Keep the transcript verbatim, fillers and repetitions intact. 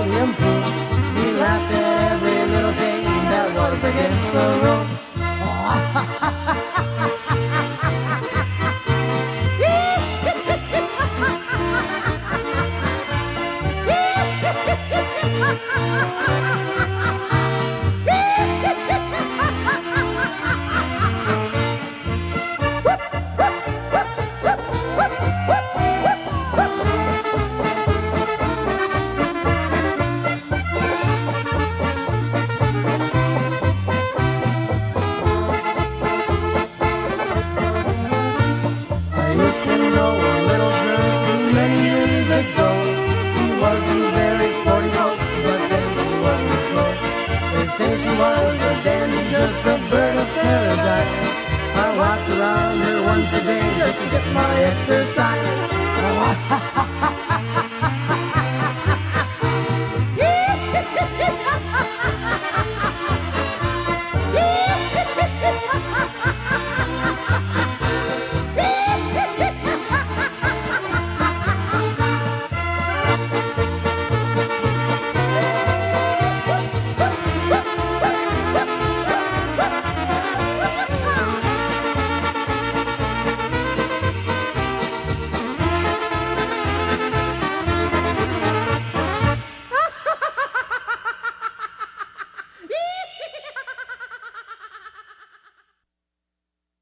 body improved. He laughed at every little thing that was against the rule. I used to know a little girl many years ago. She wasn't very sporty, folks, but then she wasn't slow. They say she was a dandy, just a bird of paradise. I walked around her once a day just to get my exercise.